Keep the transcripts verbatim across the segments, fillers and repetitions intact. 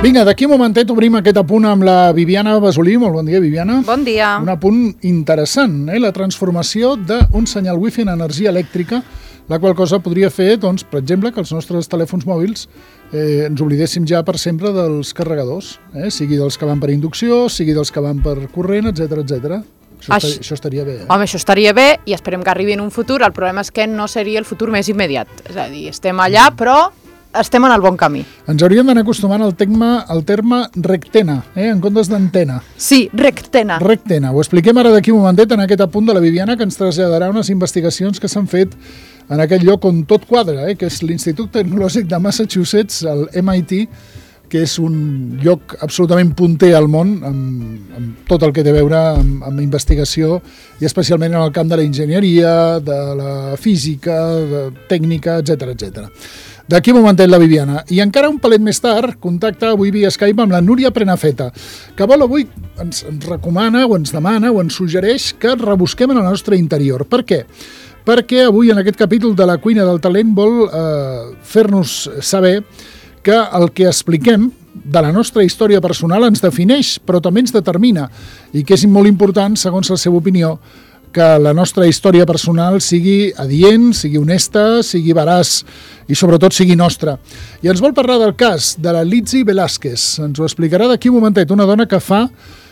Vinga, d'aquí un momentet obrim aquest apunt amb la Viviana Basolí. Molt bon dia, Viviana. Bon dia. Un apunt interessant, eh? La transformació d'un senyal wifi en energia elèctrica, la qual cosa podria fer, doncs, per exemple, que els nostres telèfons mòbils eh, ens oblidéssim ja per sempre dels carregadors, eh? Sigui dels que van per inducció, sigui dels que van per corrent, etcètera, etcètera. Això, Això, estaria, això estaria bé. Eh? Home, això estaria bé i esperem que arribi en un futur. El problema és que no seria el futur més immediat. És a dir, estem allà, però estem en el bon camí. Ens hauríem d'anar acostumant al terme, al terme rectena, eh? En comptes d'antena. Sí, rectena. Rectena. Ho expliquem ara d'aquí un momentet en aquest apunt de la Viviana, que ens traslladarà unes investigacions que s'han fet en aquest lloc on tot quadra, eh? Que és l'Institut Tecnològic de Massachusetts, el M I T, que és un lloc absolutament punter al món, amb, amb tot el que té a veure amb, amb investigació, i especialment en el camp de la enginyeria, de la física, de tècnica, etcètera, etcètera. D'aquí un momentet la Viviana. I encara un palet més tard, contacta avui via Skype amb la Núria Prenafeta, que vol avui, ens, ens recomana o ens demana o ens suggereix que rebusquem en el nostre interior. Per què? Perquè avui en aquest capítol de la cuina del talent vol eh, fer-nos saber que el que expliquem de la nostra història personal ens defineix, però també ens determina, i que és molt important, segons la seva opinió, que la nostra història personal sigui adient, sigui honesta, sigui veraç i sobretot sigui nostra. I ens vol parlar del cas de la Litzy Velázquez. Ens ho explicarà d'aquí un momentet, una dona que fa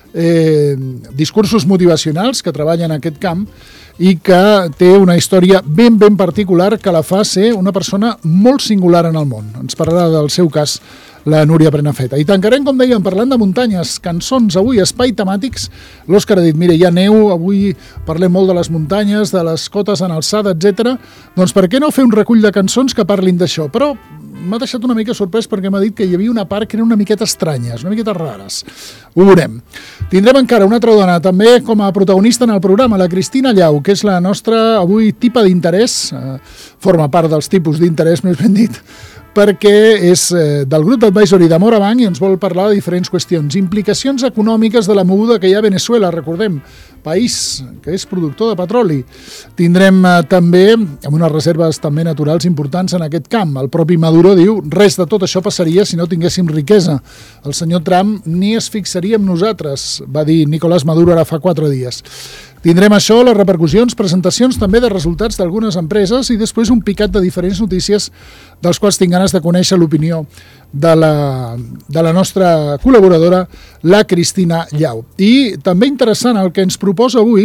eh, discursos motivacionals, que treballa en aquest camp i que té una història ben, ben particular que la fa ser una persona molt singular en el món. Ens parlarà del seu cas la Núria Prenafeta. I tancarem, com dèiem, parlant de muntanyes, cançons, avui, espai temàtics. L'Òscar ha dit, mira, hi ha neu, avui parlem molt de les muntanyes, de les cotes en alçada, etcètera. Doncs per què no fer un recull de cançons que parlin d'això? Però m'ha deixat una mica sorprès perquè m'ha dit que hi havia una part que eren una miqueta estranyes, una miqueta rares. Ho veurem. Tindrem encara una altra dona, també com a protagonista en el programa, la Cristina Llau, que és la nostra, avui, tipa d'interès, eh, forma part dels tipus d'interès, més ben dit, perquè és eh, del grup d'advisory de Morabanc i ens vol parlar de diferents qüestions. Implicacions econòmiques de la moguda que hi ha a Venezuela, recordem, país que és productor de petroli. Tindrem eh, també, amb unes reserves també naturals importants en aquest camp. El propi Maduro diu, res de tot això passaria si no tinguéssim riquesa. El senyor Trump ni es fixaria en nosaltres, va dir Nicolás Maduro ara fa quatre dies. Tindrem això, les repercussions, presentacions també de resultats d'algunes empreses i després un picat de diferents notícies dels quals tinc ganes de conèixer l'opinió de la, de la nostra col·laboradora, la Cristina Llau. I també interessant el que ens proposa avui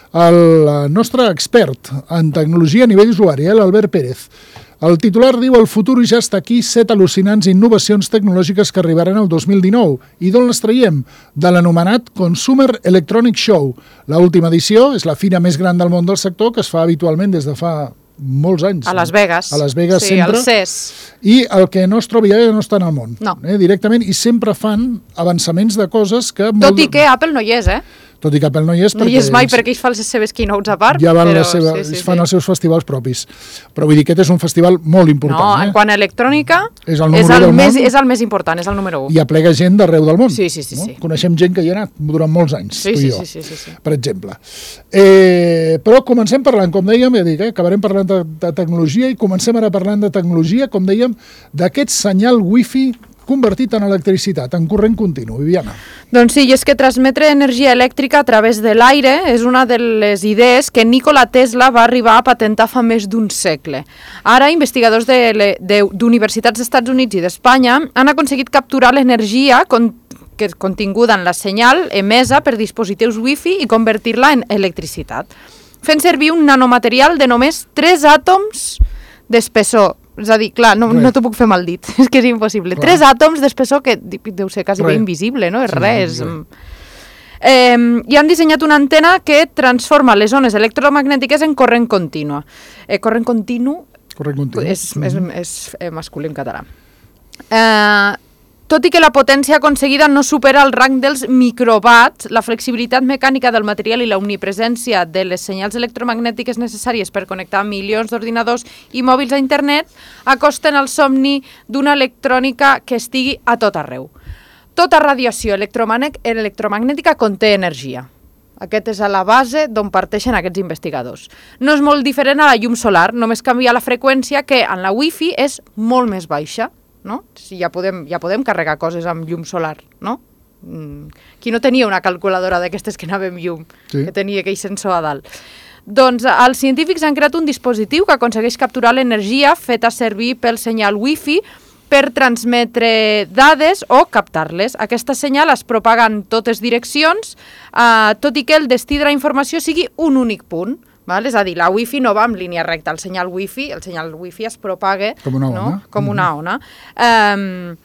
el nostre expert en tecnologia a nivell usuari, eh, l'Albert Pérez. El titular diu, el futur ja està aquí, set al·lucinants innovacions tecnològiques que arribaran el dos mil dinou. I d'on les traiem? De l'anomenat Consumer Electronic Show. L'última edició és la fira més gran del món del sector, que es fa habitualment des de fa molts anys. A Las Vegas. A Las Vegas sí, sempre. Sí, al C E S. I el que no es trobi allà no està en el món. No. Eh, directament, i sempre fan avançaments de coses que... Tot molt... i que Apple no hi és, eh? Tot i que Apple no hi és, no hi és mai perquè ells fan les seves keynotes a part. Ja van però, les seva, sí, sí, fan sí. els seus festivals propis. Però vull dir, aquest és un festival molt important. No, eh? en quant a electrònica, és el, és el, del més, món, és el més important, és el número u. I aplega gent d'arreu del món. Sí, sí, sí, no? sí. Coneixem gent que hi ha anat durant molts anys, sí, tu sí, i jo, sí, sí, sí, sí. per exemple. Eh, però comencem parlant, com dèiem, ja dic, eh, acabarem parlant de, de tecnologia i comencem ara parlant de tecnologia, com dèiem, d'aquest senyal wifi convertit en electricitat, en corrent continu. Viviana. Doncs sí, i és que transmetre energia elèctrica a través de l'aire és una de les idees que Nikola Tesla va arribar a patentar fa més d'un segle. Ara, investigadors d'universitats de, de, d'Estats Units i d'Espanya han aconseguit capturar l'energia con, que és continguda en la senyal emesa per dispositius wifi i convertir-la en electricitat, fent servir un nanomaterial de només tres àtoms d'espessor. És a dir, clar, no, no t'ho puc fer mal dit, és que és impossible. Clar. Tres àtoms d'espessor que deu ser quasi bé invisible, no? És sí, res. Eh, I han dissenyat una antena que transforma les ones electromagnètiques en corrent contínua. Eh, corrent continu, corrent continu. És, és, és, és masculí en català. Eh, Tot i que la potència aconseguida no supera el rang dels microwatts, la flexibilitat mecànica del material i la omnipresència de les senyals electromagnètiques necessàries per connectar milions d'ordinadors i mòbils a internet acosten al somni d'una electrònica que estigui a tot arreu. Tota radiació electromagnètica conté energia. Aquest és a la base d'on parteixen aquests investigadors. No és molt diferent a la llum solar, només canvia la freqüència que en la Wi-Fi és molt més baixa. no? Si ja podem, ja podem carregar coses amb llum solar, no? Qui no tenia una calculadora d'aquestes que anava amb llum, sí. que tenia aquell sensor a dalt. Doncs els científics han creat un dispositiu que aconsegueix capturar l'energia feta servir pel senyal Wi-Fi per transmetre dades o captar-les. Aquesta senyal es propaga en totes direccions, eh, tot i que el destí de la informació sigui un únic punt. Val? És a dir, la Wi-Fi no va en línia recta, el senyal Wi-Fi, el senyal Wi-Fi es propaga com una ona. No? Com una ona. Um,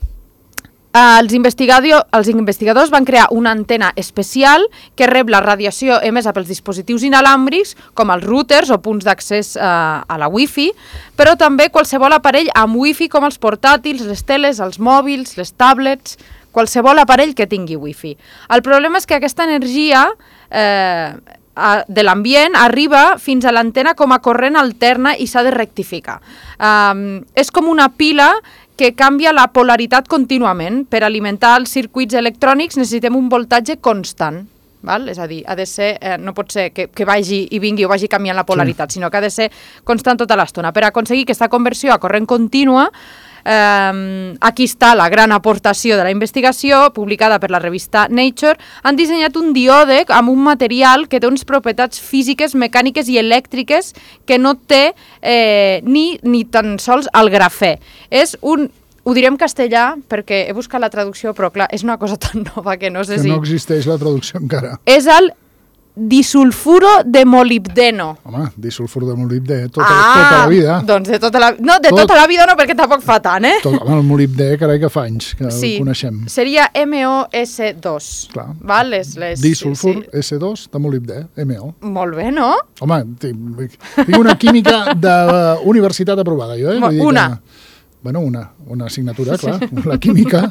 els, investigador, els investigadors van crear una antena especial que rep la radiació emesa pels dispositius inalàmbrics, com els routers o punts d'accés uh, a la Wi-Fi, però també qualsevol aparell amb Wi-Fi com els portàtils, les teles, els mòbils, les tablets, qualsevol aparell que tingui Wi-Fi. El problema és que aquesta energia eh, de l'ambient arriba fins a l'antena com a corrent alterna i s'ha de rectificar. Um, és com una pila que canvia la polaritat contínuament. Per alimentar els circuits electrònics necessitem un voltatge constant. Val? És a dir, ha de ser, eh, no pot ser que, que vagi i vingui o vagi canviant la polaritat, sí. sinó que ha de ser constant tota l'estona. Per aconseguir aquesta conversió a corrent contínua, Um, aquí està la gran aportació de la investigació, publicada per la revista Nature. Han dissenyat un díode amb un material que té unes propietats físiques, mecàniques i elèctriques que no té eh, ni, ni tan sols el grafè. És un... Ho diré en castellà perquè he buscat la traducció, però clar, és una cosa tan nova que no sé que si... no existeix la traducció encara. És el disulfuro de molibdeno. Home, disulfur de molibdè, tota, ah, tota la vida. Doncs de tota la... No, de Tot... tota la vida no, perquè tampoc fa tant, eh? Tot, home, el molibdè, carai, que fa anys que sí, el coneixem. Seria M O S dos. Clar. Val? Les, les... Disulfur sí, sí. S dos de molibdè, M O. Molt bé, no? Home, tinc, tinc una química d'universitat aprovada, jo, eh? Vull dir una. Que, bueno, una, una assignatura, clar, la química...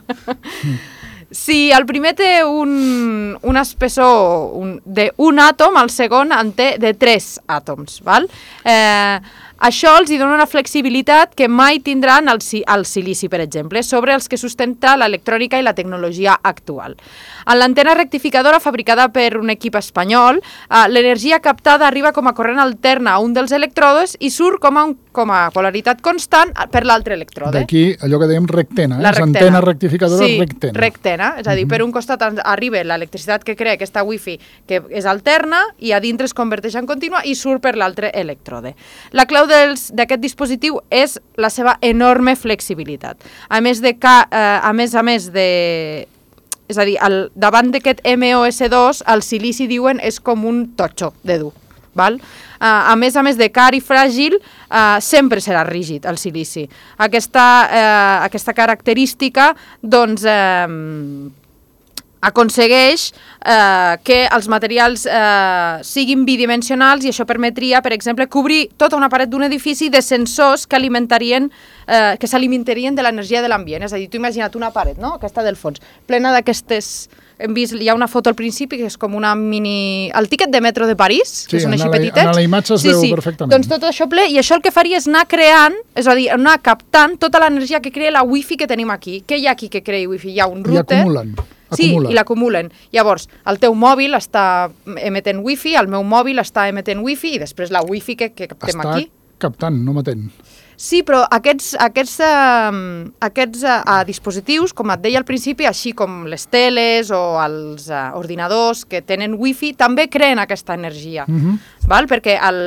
Sí, el primer té un, un espessor un, d'un àtom, el segon en té de tres àtoms. Val? Eh, això els hi dona una flexibilitat que mai tindran el, el silici, per exemple, sobre els que sustenta l'electrònica i la tecnologia actual. En l'antena rectificadora fabricada per un equip espanyol, eh, l'energia captada arriba com a corrent alterna a un dels elèctrodes i surt com a, un, com a polaritat constant per l'altre elèctrode. D'aquí allò que dèiem rectena, eh? La rectena. Antena rectificadora sí, rectena. rectena, és a dir, per un costat arriba l'electricitat que crea aquesta Wi-Fi, que és alterna, i a dintre es converteix en contínua i surt per l'altre elèctrode. La clau d'aquest dispositiu és la seva enorme flexibilitat. A més de que, eh, a més a més de... És a dir, el, davant d'aquest M O S dos, el silici, diuen, és com un totxo de dur. Val? Uh, a més a més de car i fràgil, uh, sempre serà rígid el silici. Aquesta, uh, aquesta característica, doncs... Uh, aconsegueix eh, que els materials eh, siguin bidimensionals i això permetria, per exemple, cobrir tota una paret d'un edifici de sensors que alimentarien, eh, que s'alimentarien de l'energia de l'ambient. És a dir, tu imagina't una paret, no? Aquesta del fons, plena d'aquestes... Hem vist, hi ha una foto al principi que és com una mini... El tíquet de metro de París, sí, que són així la, petitets. en la imatge es sí, veu sí. perfectament. Doncs tot això ple, i això el que faria és anar creant, és a dir, anar captant tota l'energia que crea la Wi-Fi que tenim aquí. Què hi ha aquí que crea Wi-Fi? Hi ha un router... I acumulen. Sí, i l'acumulen. Llavors, el teu mòbil està emetent Wi-Fi, el meu mòbil està emetent Wi-Fi i després la Wi-Fi que, que captem està aquí. Està captant, no emetent. Sí, però aquests, aquests, uh, aquests uh, dispositius, com et deia al principi, així com les teles o els uh, ordinadors que tenen Wi-Fi, també creen aquesta energia, uh-huh. val? Perquè el...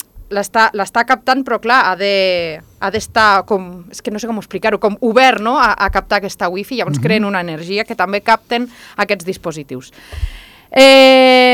l'està captant, però clar, ha de, ha d'estar com, és que no sé com explicar-ho, com obert, no?, a, a captar aquesta Wi-Fi, llavors uh-huh. creen una energia que també capten aquests dispositius. Eh,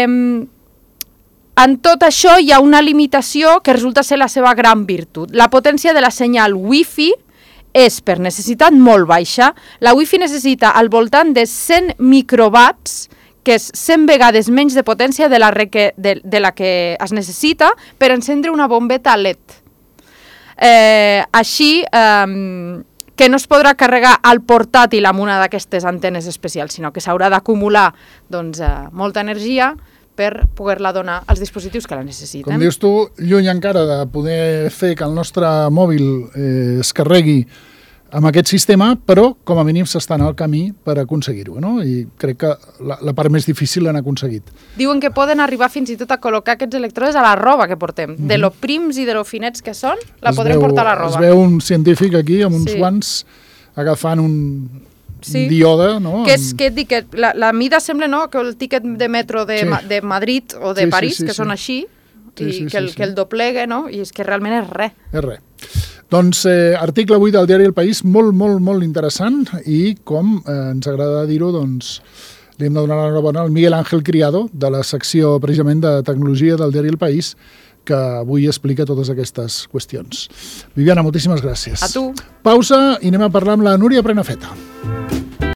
en tot això hi ha una limitació que resulta ser la seva gran virtut. La potència de la senyal Wi-Fi és, per necessitat, molt baixa. La Wi-Fi necessita al voltant de cent microwatts, que és cent vegades menys de potència de la, reque, de, de la que es necessita per encendre una bombeta L E D. Eh, així eh, que no es podrà carregar al portàtil amb una d'aquestes antenes especials, sinó que s'haurà d'acumular doncs, eh, molta energia per poder-la donar als dispositius que la necessiten. Com dius tu, lluny encara de poder fer que el nostre mòbil eh, es carregui amb aquest sistema, però com a mínim s'estan al camí per aconseguir-ho, no? I crec que la, la part més difícil l'han aconseguit. Diuen que poden arribar fins i tot a col·locar aquests electrodes a la roba que portem. Mm-hmm. De lo prims i de lo finets que són, la es podrem veu, portar a la roba. Es veu un científic aquí amb uns sí. guants agafant un, sí. un díode, no? Que és, que et dic, que la, la mida sembla, no?, que el tíquet de metro de, Sí. Ma, de Madrid o de Sí, sí, París, sí, que sí. són així, Sí, i sí, que, el, sí, sí. que el doblegue, no?, i és que realment és res. És res. Doncs eh, article avui del diari El País, molt, molt, molt interessant, i com eh, ens agrada dir-ho, doncs li hem de donar l'enhorabona al Miguel Ángel Criado, de la secció precisament de tecnologia del diari El País, que avui explica totes aquestes qüestions. Viviana, moltíssimes gràcies. A tu. Pausa i anem a parlar amb la Núria Prenafeta.